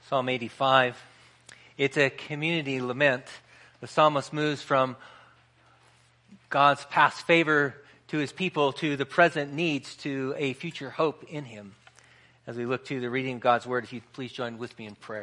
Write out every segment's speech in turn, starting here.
Psalm 85. It's a community lament. The psalmist moves from God's past favor to his people to the present needs to a future hope in him. As we look to the reading of God's word, if you'd please join with me in prayer.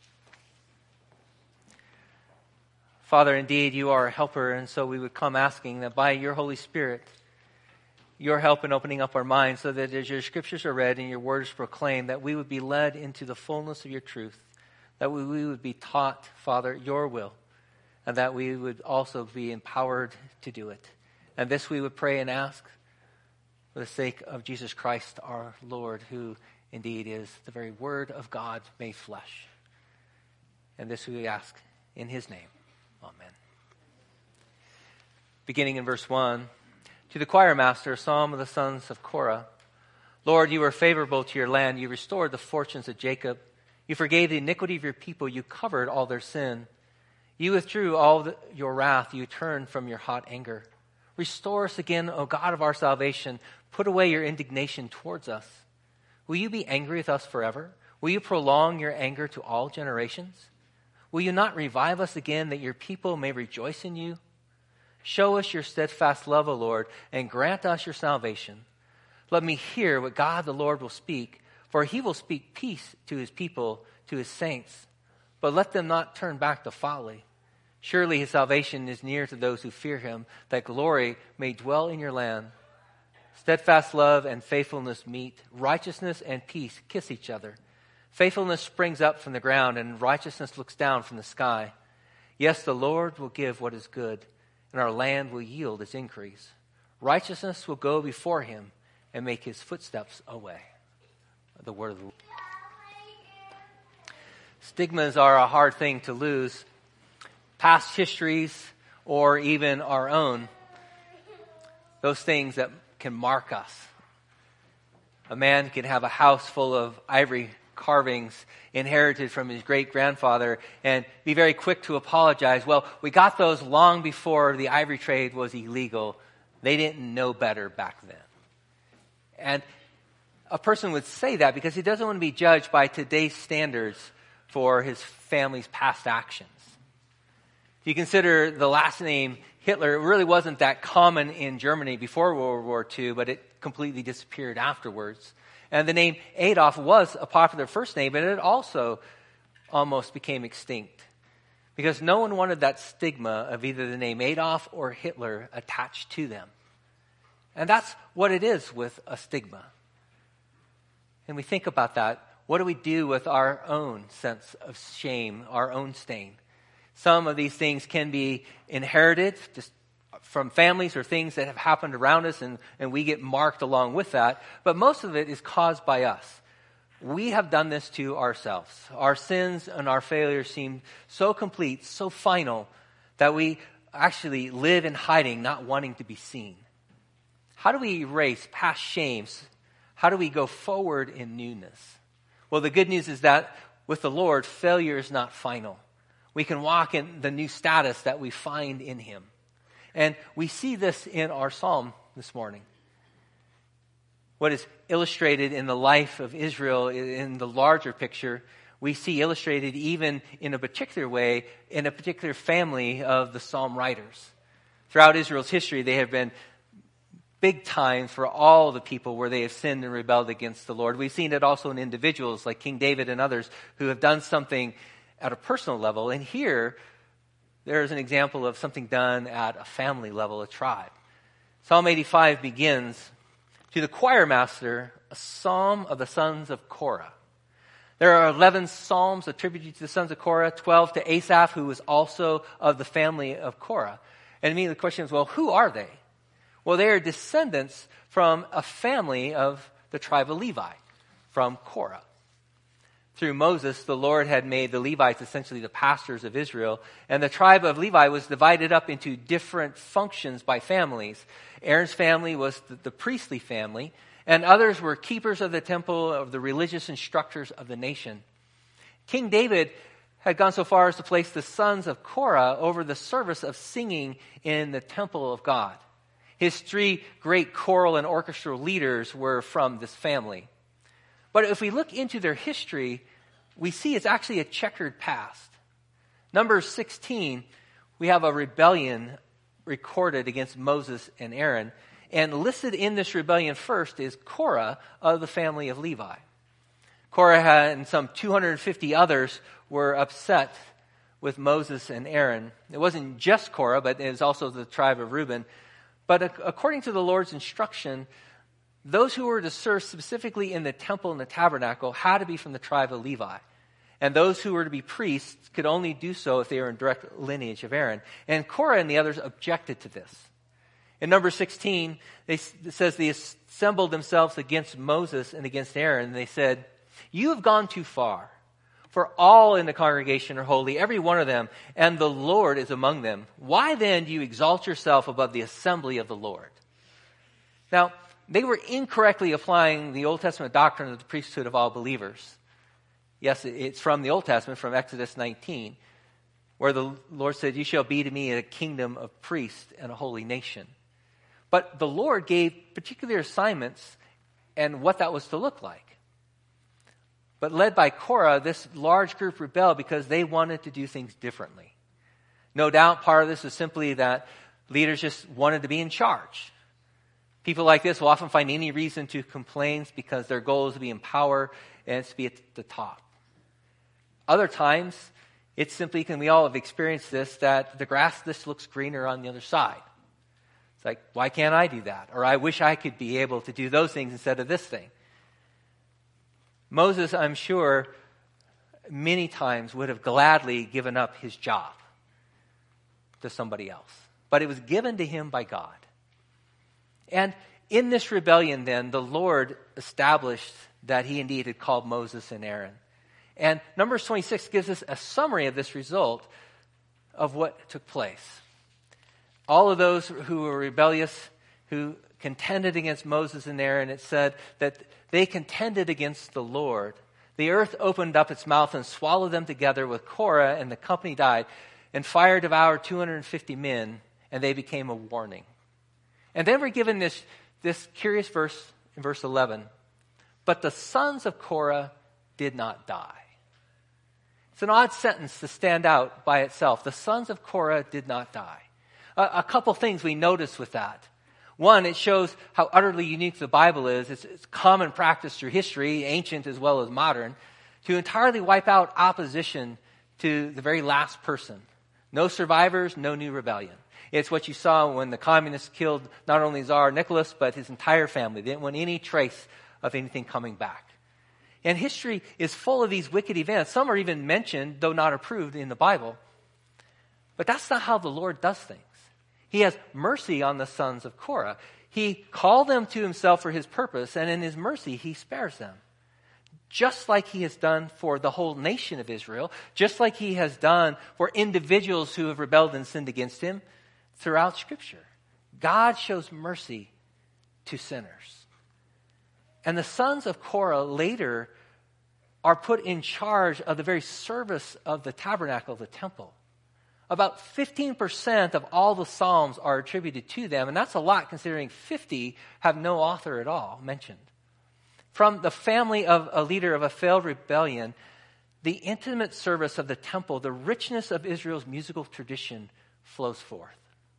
Father, indeed, you are a helper, and so we would come asking that by your Holy Spirit, your help in opening up our minds so that as your scriptures are read and your words proclaimed, that we would be led into the fullness of your truth, that we would be taught, Father, your will, and that we would also be empowered to do it. And this we would pray and ask for the sake of Jesus Christ, our Lord, who indeed is the very word of God made flesh. And this we ask in his name. Amen. Beginning in verse 1, to the choir master, a psalm of the sons of Korah. Lord, you were favorable to your land. You restored the fortunes of Jacob. You forgave the iniquity of your people. You covered all their sin. You withdrew your wrath. You turned from your hot anger. Restore us again, O God of our salvation. Put away your indignation towards us. Will you be angry with us forever? Will you prolong your anger to all generations? Will you not revive us again that your people may rejoice in you? Show us your steadfast love, O Lord, and grant us your salvation. Let me hear what God the Lord will speak, for he will speak peace to his people, to his saints. But let them not turn back to folly. Surely his salvation is near to those who fear him, that glory may dwell in your land. Steadfast love and faithfulness meet. Righteousness and peace kiss each other. Faithfulness springs up from the ground, and righteousness looks down from the sky. Yes, the Lord will give what is good, and our land will yield its increase. Righteousness will go before him and make his footsteps a way. The word of the Lord. Stigmas are a hard thing to lose. Past histories or even our own. Those things that can mark us. A man can have a house full of ivory carvings inherited from his great-grandfather and be very quick to apologize. Well, we got those long before the ivory trade was illegal. They didn't know better back then. And a person would say that because he doesn't want to be judged by today's standards for his family's past actions. If you consider the last name Hitler, it really wasn't that common in Germany before World War II, but it completely disappeared afterwards. And the name Adolf was a popular first name, but it also almost became extinct because no one wanted that stigma of either the name Adolf or Hitler attached to them. And that's what it is with a stigma. And we think about that. What do we do with our own sense of shame, our own stain? Some of these things can be inherited just from families or things that have happened around us, and we get marked along with that. But most of it is caused by us. We have done this to ourselves. Our sins and our failures seem so complete, so final, that we actually live in hiding, not wanting to be seen. How do we erase past shames? How do we go forward in newness? Well, the good news is that with the Lord, failure is not final. We can walk in the new status that we find in him. And we see this in our psalm this morning. What is illustrated in the life of Israel in the larger picture, we see illustrated even in a particular way in a particular family of the psalm writers. Throughout Israel's history, they have been big time for all the people where they have sinned and rebelled against the Lord. We've seen it also in individuals like King David and others who have done something at a personal level. And here, there's an example of something done at a family level, a tribe. Psalm 85 begins, to the choir master, a psalm of the sons of Korah. There are 11 psalms attributed to the sons of Korah, 12 to Asaph, who was also of the family of Korah. And immediately the question is, well, who are they? Well, they are descendants from a family of the tribe of Levi, from Korah. Through Moses, the Lord had made the Levites essentially the pastors of Israel, and the tribe of Levi was divided up into different functions by families. Aaron's family was the priestly family, and others were keepers of the temple, of the religious instructors of the nation. King David had gone so far as to place the sons of Korah over the service of singing in the temple of God. His 3 great choral and orchestral leaders were from this family. But if we look into their history, we see it's actually a checkered past. Numbers 16, we have a rebellion recorded against Moses and Aaron. And listed in this rebellion first is Korah of the family of Levi. Korah and some 250 others were upset with Moses and Aaron. It wasn't just Korah, but it was also the tribe of Reuben. But according to the Lord's instruction, those who were to serve specifically in the temple and the tabernacle had to be from the tribe of Levi. And those who were to be priests could only do so if they were in direct lineage of Aaron. And Korah and the others objected to this. In number 16, it says they assembled themselves against Moses and against Aaron. And they said, "You have gone too far. For all in the congregation are holy, every one of them, and the Lord is among them. Why then do you exalt yourself above the assembly of the Lord?" Now, they were incorrectly applying the Old Testament doctrine of the priesthood of all believers. Yes, it's from the Old Testament, from Exodus 19, where the Lord said, "You shall be to me a kingdom of priests and a holy nation." But the Lord gave particular assignments and what that was to look like. But led by Korah, this large group rebelled because they wanted to do things differently. No doubt part of this is simply that leaders just wanted to be in charge. People like this will often find any reason to complain because their goal is to be in power and it's to be at the top. Other times, it's simply, and we all have experienced this, that the grass just looks greener on the other side. It's like, why can't I do that? Or I wish I could be able to do those things instead of this thing. Moses, I'm sure, many times would have gladly given up his job to somebody else. But it was given to him by God. And in this rebellion then, the Lord established that he indeed had called Moses and Aaron. And Numbers 26 gives us a summary of this result of what took place. All of those who were rebellious, who contended against Moses and Aaron, it said that they contended against the Lord. The earth opened up its mouth and swallowed them together with Korah, and the company died. And fire devoured 250 men, and they became a warning. And then we're given this curious verse in verse 11. But the sons of Korah did not die. It's an odd sentence to stand out by itself. The sons of Korah did not die. A couple things we notice with that. One, it shows how utterly unique the Bible is. It's common practice through history, ancient as well as modern, to entirely wipe out opposition to the very last person. No survivors, no new rebellion. It's what you saw when the communists killed not only Tsar Nicholas, but his entire family. They didn't want any trace of anything coming back. And history is full of these wicked events. Some are even mentioned, though not approved, in the Bible. But that's not how the Lord does things. He has mercy on the sons of Korah. He called them to himself for his purpose, and in his mercy, he spares them. Just like he has done for the whole nation of Israel, just like he has done for individuals who have rebelled and sinned against him throughout Scripture. God shows mercy to sinners. And the sons of Korah later are put in charge of the very service of the tabernacle, the temple. About 15% of all the Psalms are attributed to them, and that's a lot considering 50 have no author at all mentioned. From the family of a leader of a failed rebellion, the intimate service of the temple, the richness of Israel's musical tradition flows forth.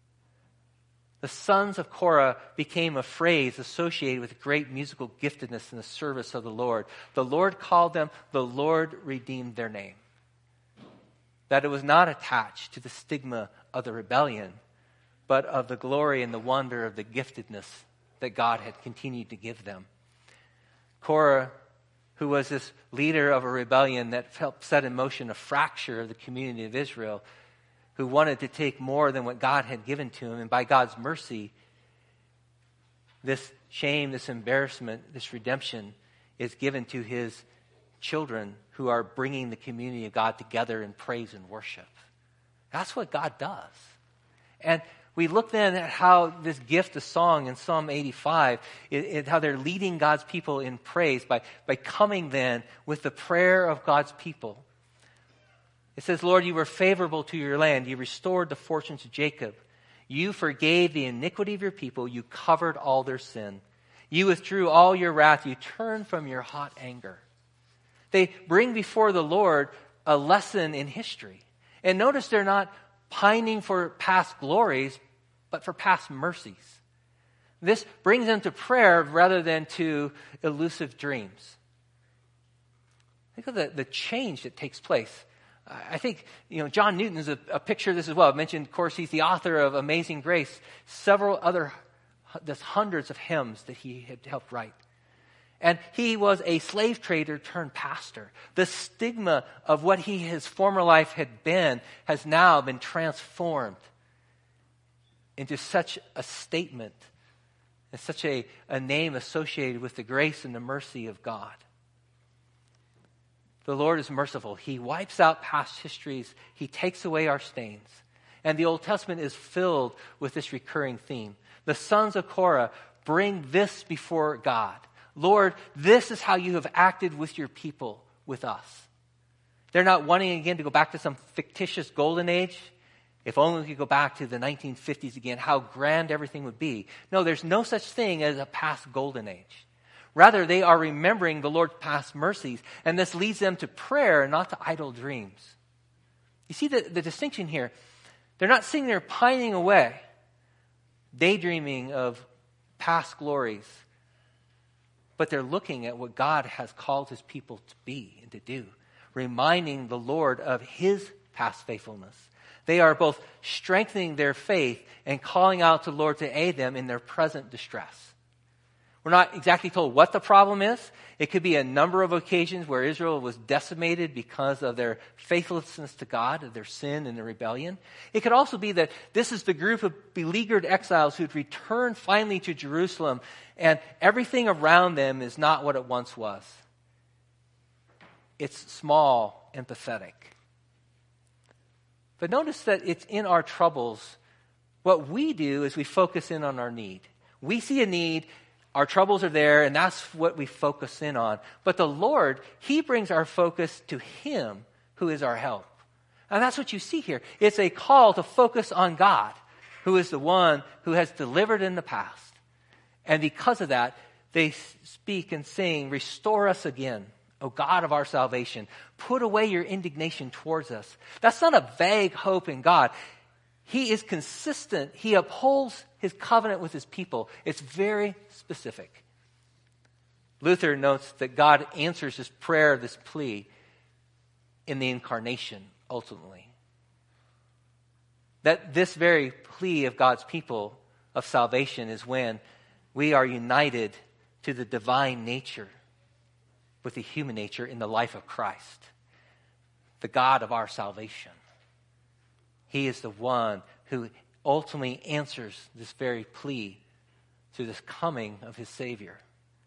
The sons of Korah became a phrase associated with great musical giftedness in the service of the Lord. The Lord called them, the Lord redeemed their name. That it was not attached to the stigma of the rebellion, but of the glory and the wonder of the giftedness that God had continued to give them. Korah, who was this leader of a rebellion that helped set in motion a fracture of the community of Israel, who wanted to take more than what God had given to him, and by God's mercy, this shame, this embarrassment, this redemption is given to his children who are bringing the community of God together in praise and worship. That's what God does. And we look then at how this gift of song in Psalm 85, how they're leading God's people in praise by coming then with the prayer of God's people. It says, Lord, you were favorable to your land. You restored the fortunes of Jacob. You forgave the iniquity of your people. You covered all their sin. You withdrew all your wrath. You turned from your hot anger. They bring before the Lord a lesson in history. And notice they're not pining for past glories, but for past mercies. This brings them to prayer rather than to elusive dreams. Think of the change that takes place. I think, John Newton is a picture of this as well. I mentioned, of course, he's the author of Amazing Grace, several other, there's hundreds of hymns that he had helped write. And he was a slave trader turned pastor. The stigma of what his former life had been has now been transformed into such a statement and such a name associated with the grace and the mercy of God. The Lord is merciful. He wipes out past histories. He takes away our stains. And the Old Testament is filled with this recurring theme. The sons of Korah bring this before God. Lord, this is how you have acted with your people, with us. They're not wanting again to go back to some fictitious golden age. If only we could go back to the 1950s again, how grand everything would be. No, there's no such thing as a past golden age. Rather, they are remembering the Lord's past mercies, and this leads them to prayer, not to idle dreams. You see the distinction here. They're not sitting there pining away, daydreaming of past glories, but they're looking at what God has called his people to be and to do, reminding the Lord of his past faithfulness. They are both strengthening their faith and calling out to the Lord to aid them in their present distress. We're not exactly told what the problem is. It could be a number of occasions where Israel was decimated because of their faithlessness to God, of their sin and their rebellion. It could also be that this is the group of beleaguered exiles who'd returned finally to Jerusalem, and everything around them is not what it once was. It's small and pathetic. But notice that it's in our troubles. What we do is we focus in on our need. We see a need. Our troubles are there, and that's what we focus in on. But the Lord, he brings our focus to him who is our help. And that's what you see here. It's a call to focus on God, who is the one who has delivered in the past. And because of that, they speak and sing, "Restore us again, O God of our salvation. Put away your indignation towards us." That's not a vague hope in God. He is consistent. He upholds his covenant with his people. It's very specific. Luther notes that God answers this prayer, this plea, in the incarnation, ultimately. That this very plea of God's people of salvation is when we are united to the divine nature with the human nature in the life of Christ, the God of our salvation. He is the one who ultimately answers this very plea through this coming of his Savior.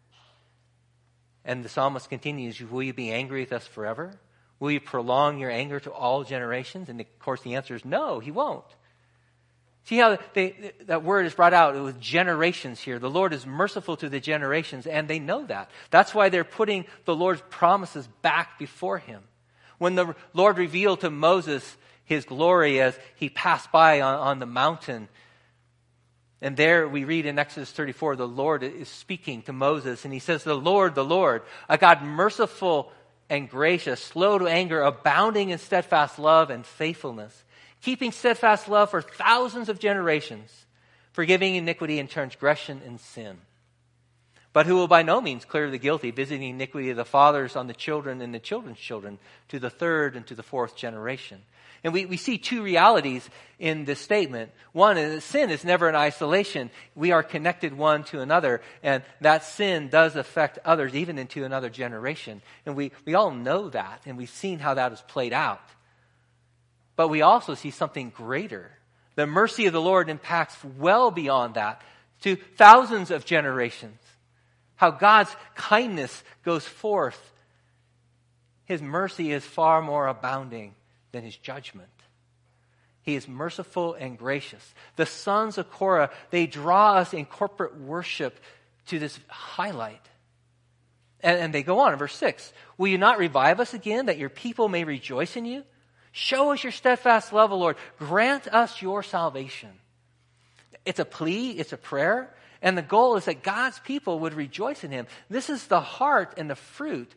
And the psalmist continues, "Will you be angry with us forever? Will you prolong your anger to all generations?" And of course the answer is no, he won't. See how that word is brought out with generations here. The Lord is merciful to the generations, and they know that. That's why they're putting the Lord's promises back before him. When the Lord revealed to Moses his glory as he passed by on the mountain. And there we read in Exodus 34, the Lord is speaking to Moses, and he says, the Lord, a God merciful and gracious, slow to anger, abounding in steadfast love and faithfulness, keeping steadfast love for thousands of generations, forgiving iniquity and transgression and sin. But who will by no means clear the guilty, visiting iniquity of the fathers on the children and the children's children, to the third and to the fourth generation. And we see two realities in this statement. One is that sin is never in isolation. We are connected one to another, and that sin does affect others, even into another generation. And we all know that, and we've seen how that has played out. But we also see something greater. The mercy of the Lord impacts well beyond that to thousands of generations. How God's kindness goes forth. His mercy is far more abounding than his judgment. He is merciful and gracious. The sons of Korah, they draw us in corporate worship to this highlight. And they go on in verse 6. Will you not revive us again, that your people may rejoice in you? Show us your steadfast love, O Lord. Grant us your salvation. It's a plea, it's a prayer, and the goal is that God's people would rejoice in him. This is the heart and the fruit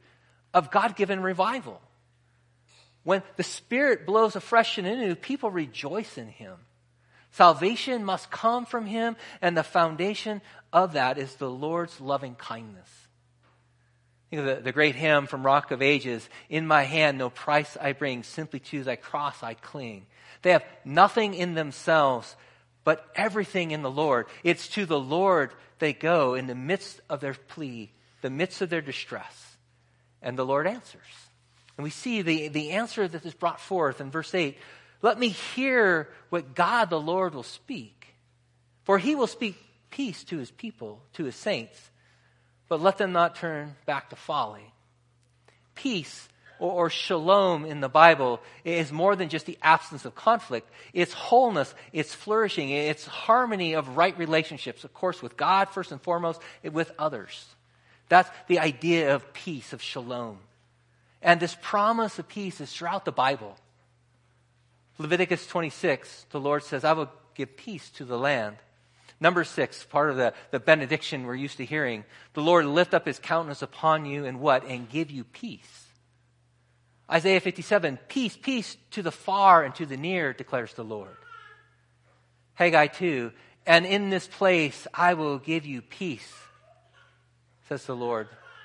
of God-given revival. When the Spirit blows afresh and anew, people rejoice in Him. Salvation must come from Him, and the foundation of that is the Lord's loving kindness. Think of the great hymn from Rock of Ages, "In my hand no price I bring, simply to thy cross I cling." They have nothing in themselves, but everything in the Lord. It's to the Lord they go in the midst of their plea, the midst of their distress. And the Lord answers. And we see the answer that is brought forth in verse 8. "Let me hear what God the Lord will speak. For He will speak peace to His people, to His saints. But let them not turn back to folly." Peace or shalom in the Bible is more than just the absence of conflict. It's wholeness, it's flourishing, it's harmony of right relationships, of course, with God first and foremost, and with others. That's the idea of peace, of shalom. And this promise of peace is throughout the Bible. Leviticus 26, the Lord says, "I will give peace to the land." Number 6, part of the benediction we're used to hearing. "The Lord lift up His countenance upon you and what? And give you peace." Isaiah 57, "Peace, peace to the far and to the near, declares the Lord." Haggai 2, "And in this place I will give you peace, says the Lord."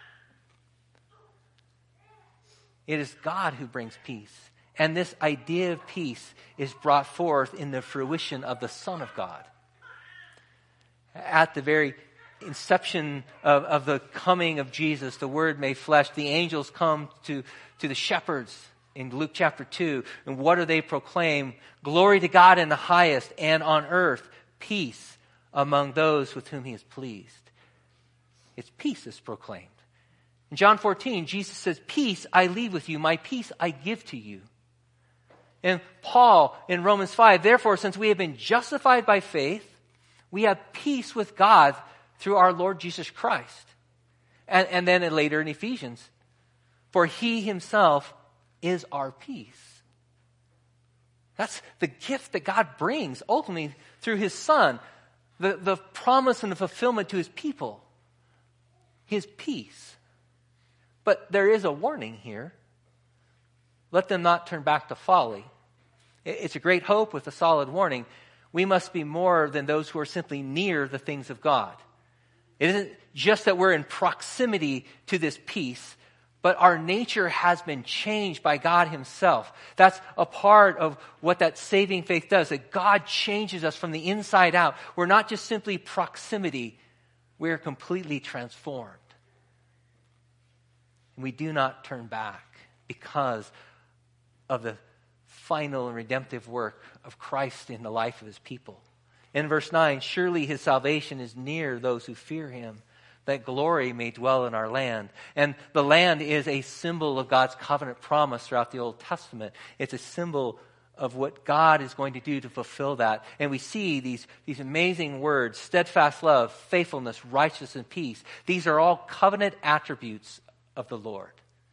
It is God who brings peace. And this idea of peace is brought forth in the fruition of the Son of God. At the very inception of the coming of Jesus, the Word made flesh, the angels come to the shepherds in Luke chapter 2. And what do they proclaim? "Glory to God in the highest, and on earth peace among those with whom He is pleased." It's peace that's proclaimed. In John 14, Jesus says, "Peace I leave with you, my peace I give to you." And Paul in Romans 5, "Therefore, since we have been justified by faith, we have peace with God through our Lord Jesus Christ." And then later in Ephesians, "For He Himself is our peace." That's the gift that God brings ultimately through His Son, the promise and the fulfillment to His people, His peace. But there is a warning here. Let them not turn back to folly. It's a great hope with a solid warning. We must be more than those who are simply near the things of God. It isn't just that we're in proximity to this peace, but our nature has been changed by God Himself. That's a part of what that saving faith does, that God changes us from the inside out. We're not just simply proximity, we're completely transformed. And we do not turn back because of the final and redemptive work of Christ in the life of His people. In verse 9, "Surely His salvation is near those who fear Him, that glory may dwell in our land." And the land is a symbol of God's covenant promise throughout the Old Testament. It's a symbol of what God is going to do to fulfill that. And we see these amazing words: steadfast love, faithfulness, righteousness, and peace. These are all covenant attributes of the Lord,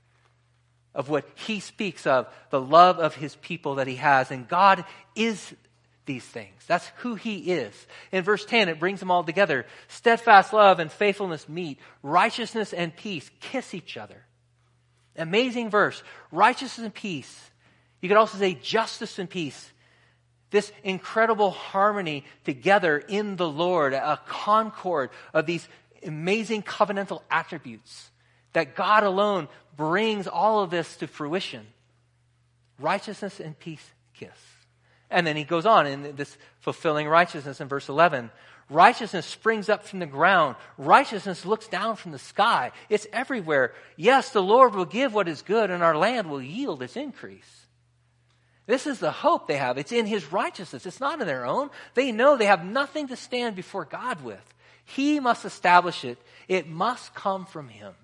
of what He speaks of, the love of His people that He has. And God is these things. That's who He is. In verse 10, it brings them all together. Steadfast love and faithfulness meet. Righteousness and peace kiss each other. Amazing verse. Righteousness and peace. You could also say justice and peace. This incredible harmony together in the Lord, a concord of these amazing covenantal attributes that God alone brings all of this to fruition. Righteousness and peace kiss. And then he goes on in this fulfilling righteousness in verse 11. Righteousness springs up from the ground. Righteousness looks down from the sky. It's everywhere. Yes, the Lord will give what is good, and our land will yield its increase. This is the hope they have. It's in His righteousness. It's not in their own. They know they have nothing to stand before God with. He must establish it. It must come from Him.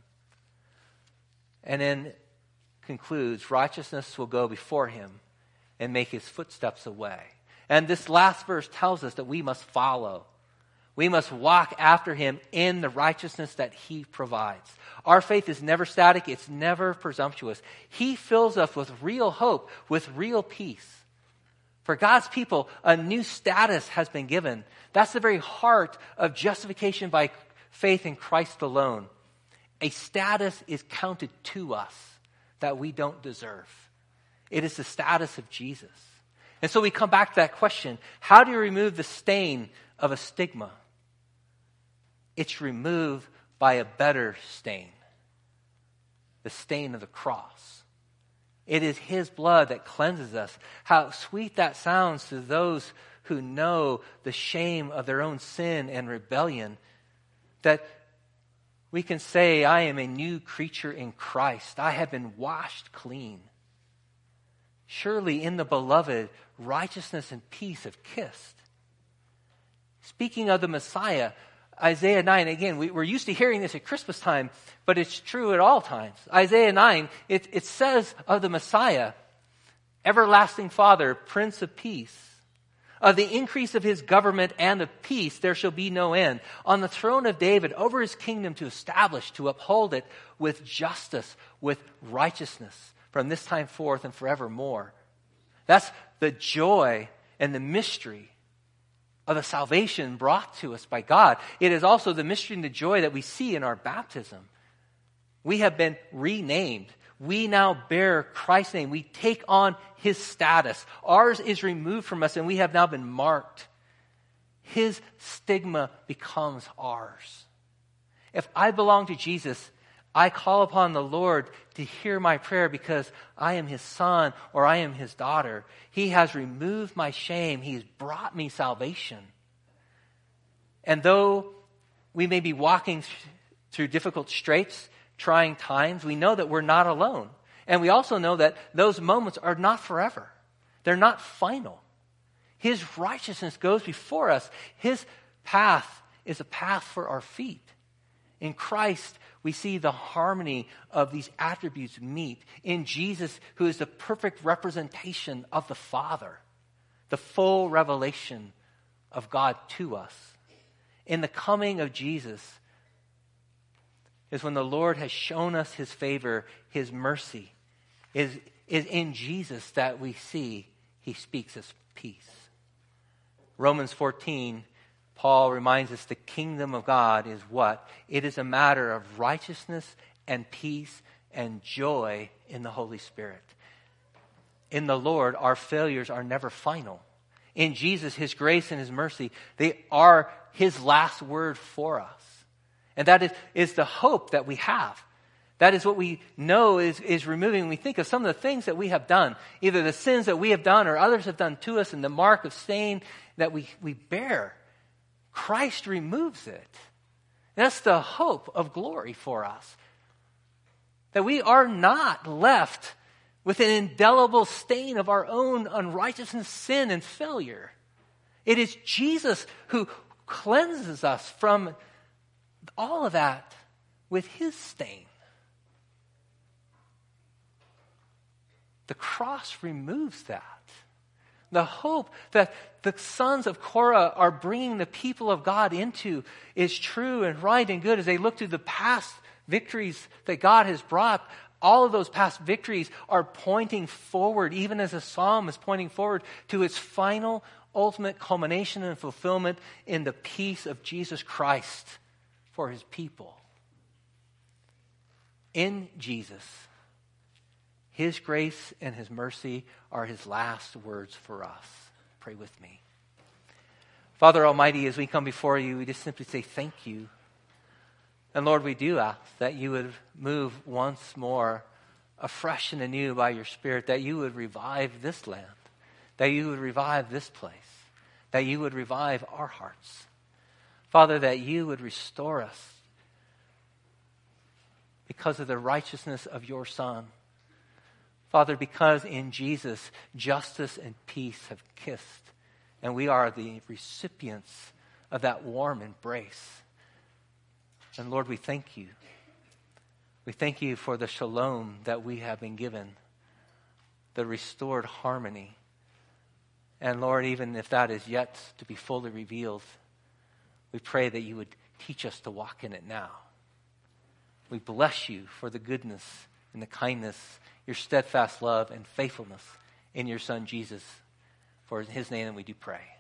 And then concludes, righteousness will go before Him and make His footsteps a way. And this last verse tells us that we must follow. We must walk after Him in the righteousness that He provides. Our faith is never static. It's never presumptuous. He fills us with real hope, with real peace. For God's people, a new status has been given. That's the very heart of justification by faith in Christ alone. A status is counted to us that we don't deserve. It is the status of Jesus. And so we come back to that question, how do you remove the stain of a stigma? It's removed by a better stain, the stain of the cross. It is his blood that cleanses us. How sweet that sounds to those who know the shame of their own sin and rebellion, that we can say, I am a new creature in Christ. I have been washed clean. Surely in the beloved, righteousness and peace have kissed. Speaking of the Messiah, Isaiah 9, again, we're used to hearing this at Christmas time, but it's true at all times. Isaiah 9, it says of the Messiah, everlasting Father, Prince of Peace. Of the increase of his government and of peace there shall be no end. On the throne of David, over his kingdom to establish, to uphold it with justice, with righteousness, from this time forth and forevermore. That's the joy and the mystery of the salvation brought to us by God. It is also the mystery and the joy that we see in our baptism. We have been renamed. We now bear Christ's name. We take on his status. Ours is removed from us and we have now been marked. His stigma becomes ours. If I belong to Jesus, I call upon the Lord to hear my prayer because I am his son or I am his daughter. He has removed my shame. He has brought me salvation. And though we may be walking through difficult straits, trying times, we know that we're not alone. And we also know that those moments are not forever. They're not final. His righteousness goes before us. His path is a path for our feet. In Christ, we see the harmony of these attributes meet. In Jesus, who is the perfect representation of the Father, the full revelation of God to us. In the coming of Jesus is when the Lord has shown us his favor, his mercy. Is in Jesus that we see he speaks us peace. Romans 14, Paul reminds us the kingdom of God is what? It is a matter of righteousness and peace and joy in the Holy Spirit. In the Lord, our failures are never final. In Jesus, his grace and his mercy, they are his last word for us. And that is the hope that we have. That is what we know is removing when we think of some of the things that we have done. Either the sins that we have done or others have done to us and the mark of stain that we bear. Christ removes it. That's the hope of glory for us. That we are not left with an indelible stain of our own unrighteousness, sin, and failure. It is Jesus who cleanses us from all of that with his stain. The cross removes that. The hope that the sons of Korah are bringing the people of God into is true and right and good as they look to the past victories that God has brought. All of those past victories are pointing forward, even as the psalm is pointing forward to its final, ultimate culmination and fulfillment in the peace of Jesus Christ for his people. In Jesus, his grace and his mercy are his last words for us. Pray with me. Father Almighty, as we come before you, we just simply say thank you. And Lord, we do ask that you would move once more afresh and anew by your Spirit, that you would revive this land, that you would revive this place, that you would revive our hearts. Father, that you would restore us because of the righteousness of your Son. Father, because in Jesus, justice and peace have kissed, and we are the recipients of that warm embrace. And Lord, we thank you. We thank you for the shalom that we have been given, the restored harmony. And Lord, even if that is yet to be fully revealed, we pray that you would teach us to walk in it now. We bless you for the goodness and the kindness, your steadfast love and faithfulness in your Son Jesus. For in his name we do pray.